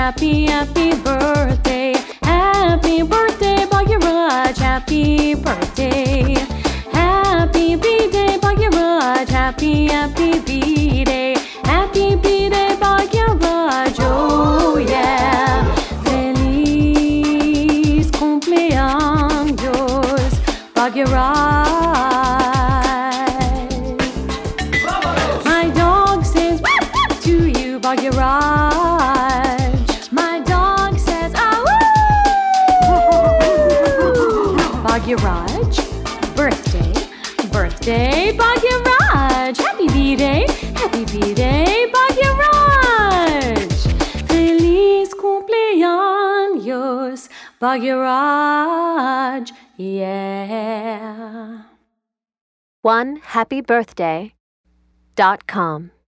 happy, happy birthday. Happy birthday, Bhagyaraj, happy birthday. Happy B-Day, Bhagyaraj, happy, happy B-Day. Happy B-Day, Bhagyaraj, oh yeah. Feliz cumpleaños, Bhagyaraj. My dog says to you, Bhagyaraj. My dog says, ah, woo! Bhagyaraj, birthday, birthday, Bhagyaraj. Happy B-Day, Bhagyaraj. Feliz cumpleaños, Bhagyaraj, yeah. OneHappyBirthday.com